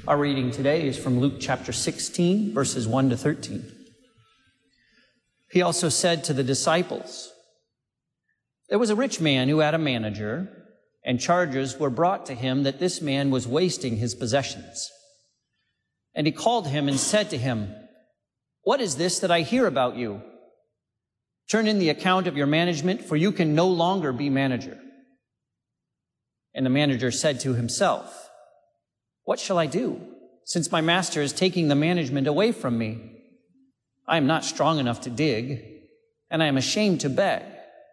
Our reading today is from Luke chapter 16, verses 1 to 13. He also said to the disciples, "There was a rich man who had a manager, and charges were brought to him that this man was wasting his possessions. And he called him and said to him, 'What is this that I hear about you? Turn in the account of your management, for you can no longer be manager.' And the manager said to himself, 'What shall I do, since my master is taking the management away from me? I am not strong enough to dig, and I am ashamed to beg.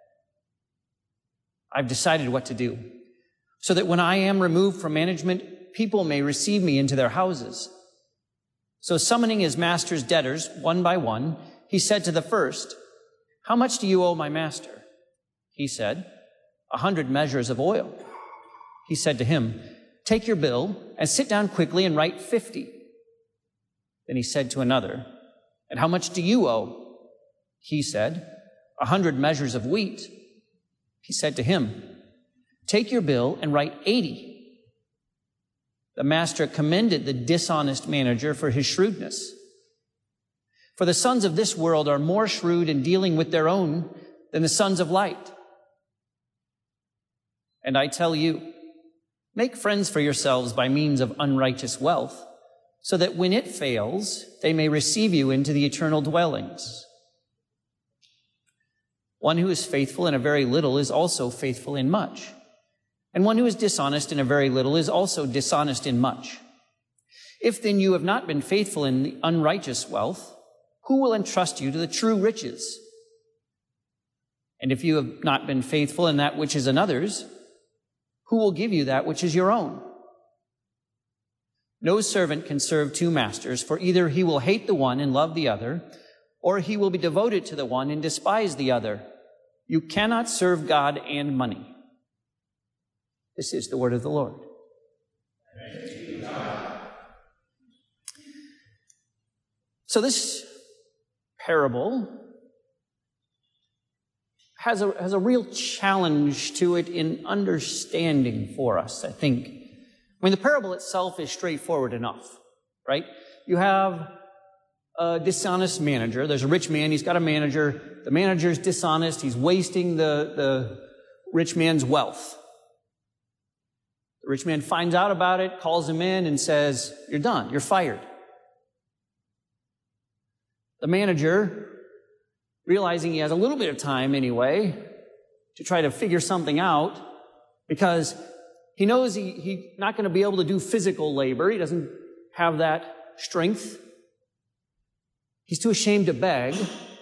I've decided what to do, so that when I am removed from management, people may receive me into their houses.' So summoning his master's debtors one by one, he said to the first, 'How much do you owe my master?' He said, 100 measures of oil.' He said to him, 'Take your bill and sit down quickly and write 50. Then he said to another, 'And how much do you owe?' He said, 100 measures of wheat.' He said to him, 'Take your bill and write 80. The master commended the dishonest manager for his shrewdness. For the sons of this world are more shrewd in dealing with their own than the sons of light. And I tell you, make friends for yourselves by means of unrighteous wealth, so that when it fails, they may receive you into the eternal dwellings. One who is faithful in a very little is also faithful in much, and one who is dishonest in a very little is also dishonest in much. If then you have not been faithful in the unrighteous wealth, who will entrust you to the true riches? And if you have not been faithful in that which is another's, who will give you that which is your own? No servant can serve two masters, for either he will hate the one and love the other, or he will be devoted to the one and despise the other. You cannot serve God and money." This is the word of the Lord. Thanks be to God. So this parable has a real challenge to it in understanding for us, I think. I mean, the parable itself is straightforward enough, right? You have a dishonest manager. There's a rich man. He's got a manager. The manager's dishonest. He's wasting the rich man's wealth. The rich man finds out about it, calls him in, and says, "You're done. You're fired." The manager, realizing he has a little bit of time anyway to try to figure something out, because he knows he's not going to be able to do physical labor. He doesn't have that strength. He's too ashamed to beg.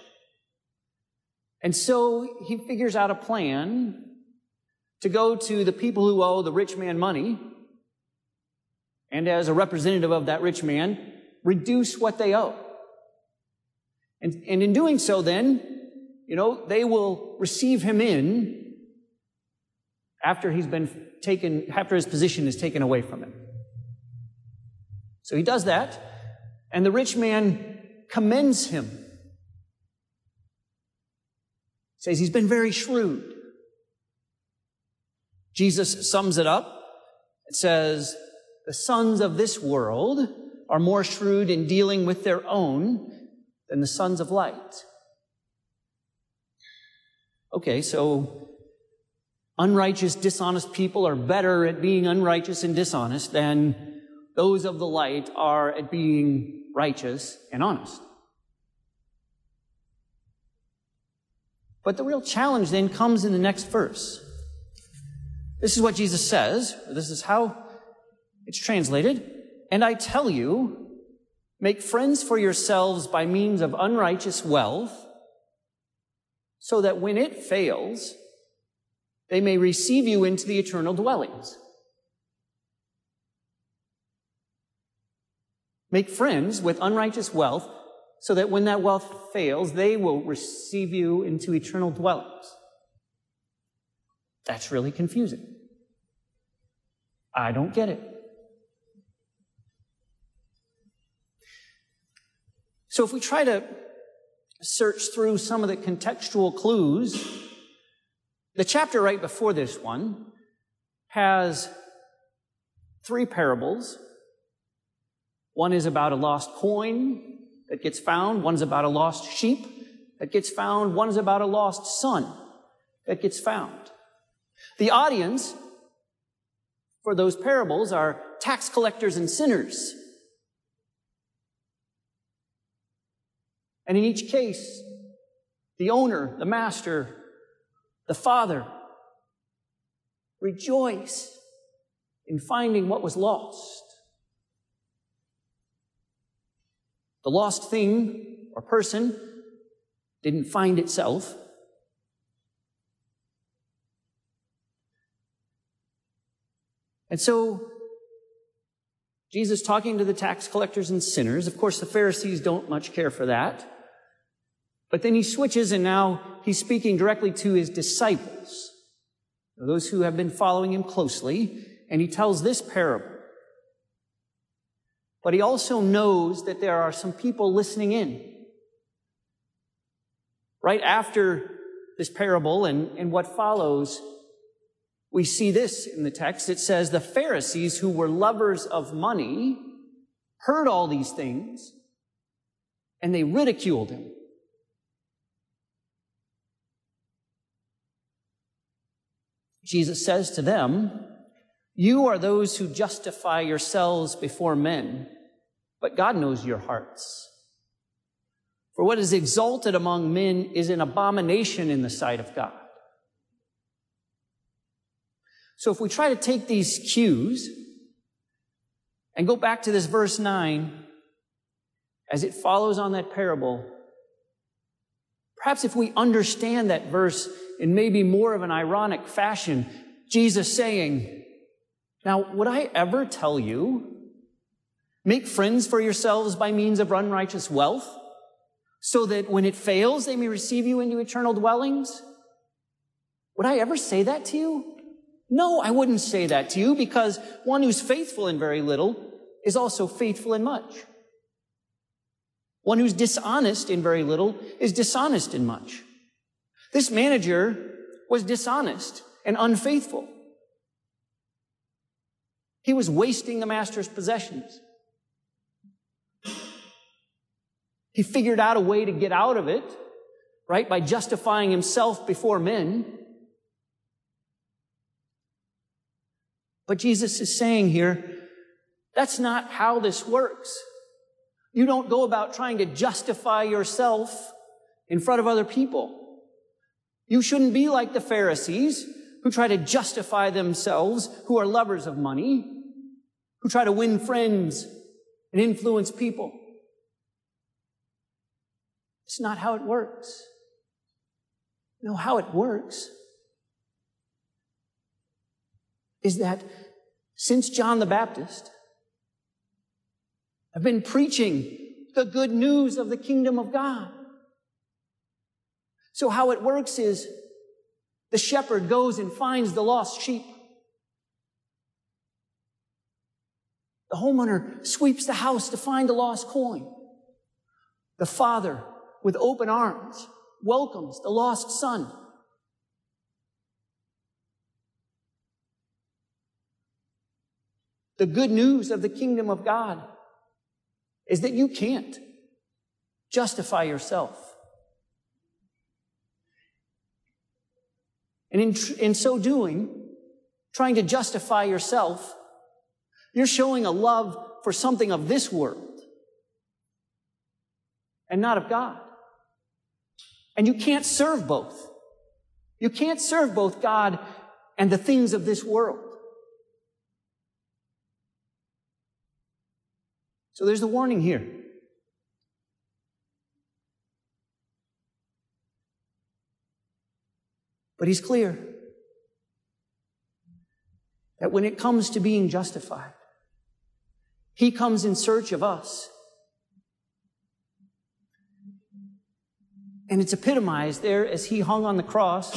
And so he figures out a plan to go to the people who owe the rich man money, and as a representative of that rich man, reduce what they owe. And in doing so, then, they will receive him in after his position is taken away from him. So he does that, and the rich man commends him. Says he's been very shrewd. Jesus sums it up. It says, the sons of this world are more shrewd in dealing with their own than the sons of light. Okay, so unrighteous, dishonest people are better at being unrighteous and dishonest than those of the light are at being righteous and honest. But the real challenge then comes in the next verse. This is what Jesus says. This is how it's translated. "And I tell you, make friends for yourselves by means of unrighteous wealth, so that when it fails, they may receive you into the eternal dwellings." Make friends with unrighteous wealth, so that when that wealth fails, they will receive you into eternal dwellings. That's really confusing. I don't get it. So if we try to search through some of the contextual clues, the chapter right before this one has 3 parables One is about a lost coin that gets found. One's about a lost sheep that gets found. One's about a lost son that gets found. The audience for those parables are tax collectors and sinners. And in each case, the owner, the master, the father rejoice in finding what was lost. The lost thing or person didn't find itself. And so, Jesus talking to the tax collectors and sinners, of course the Pharisees don't much care for that. But then he switches and now he's speaking directly to his disciples, those who have been following him closely, and he tells this parable. But he also knows that there are some people listening in. Right after this parable and what follows, we see this in the text. It says, the Pharisees, who were lovers of money, heard all these things, and they ridiculed him. Jesus says to them, you are those who justify yourselves before men, but God knows your hearts. For what is exalted among men is an abomination in the sight of God. So if we try to take these cues and go back to this verse 9, as it follows on that parable, perhaps if we understand that verse in maybe more of an ironic fashion, Jesus saying, now, would I ever tell you, make friends for yourselves by means of unrighteous wealth, so that when it fails, they may receive you into eternal dwellings? Would I ever say that to you? No, I wouldn't say that to you, because one who's faithful in very little is also faithful in much. One who's dishonest in very little is dishonest in much. This manager was dishonest and unfaithful. He was wasting the master's possessions. He figured out a way to get out of it, right, by justifying himself before men. But Jesus is saying here, that's not how this works. You don't go about trying to justify yourself in front of other people. You shouldn't be like the Pharisees, who try to justify themselves, who are lovers of money, who try to win friends and influence people. It's not how it works. No, how it works is that since John the Baptist, I've been preaching the good news of the kingdom of God. So how it works is the shepherd goes and finds the lost sheep. The homeowner sweeps the house to find the lost coin. The father, with open arms, welcomes the lost son. The good news of the kingdom of God is that you can't justify yourself. And in so doing, trying to justify yourself, you're showing a love for something of this world and not of God. And you can't serve both. You can't serve both God and the things of this world. So there's the warning here. But he's clear that when it comes to being justified, he comes in search of us. And it's epitomized there as he hung on the cross.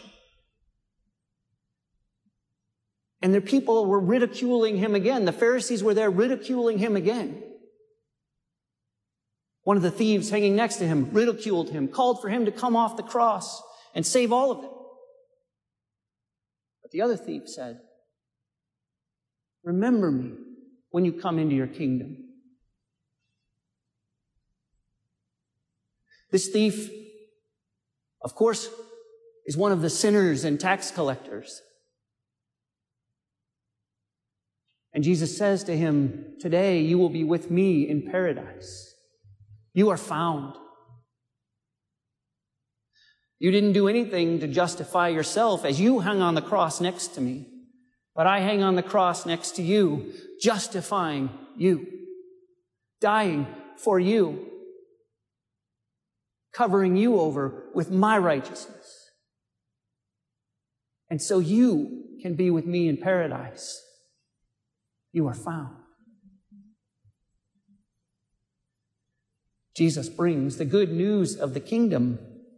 And the people were ridiculing him again. The Pharisees were there ridiculing him again. One of the thieves hanging next to him ridiculed him, called for him to come off the cross and save all of them. But the other thief said, remember me when you come into your kingdom. This thief, of course, is one of the sinners and tax collectors. And Jesus says to him, today you will be with me in paradise. You are found. You didn't do anything to justify yourself as you hung on the cross next to me. But I hang on the cross next to you, justifying you, dying for you, covering you over with my righteousness. And so you can be with me in paradise. You are found. Jesus brings the good news of the kingdom.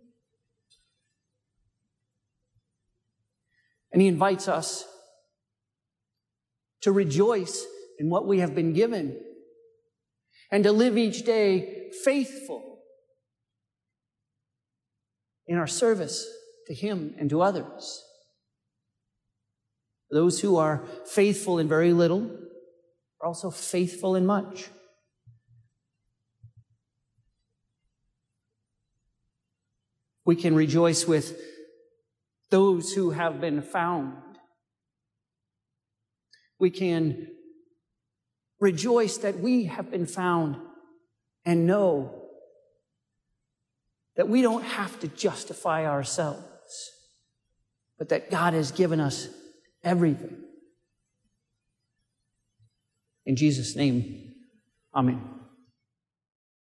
And he invites us to rejoice in what we have been given and to live each day faithful in our service to him and to others. Those who are faithful in very little are also faithful in much. We can rejoice with those who have been found. We can rejoice that we have been found and know that we don't have to justify ourselves, but that God has given us everything. In Jesus' name, amen.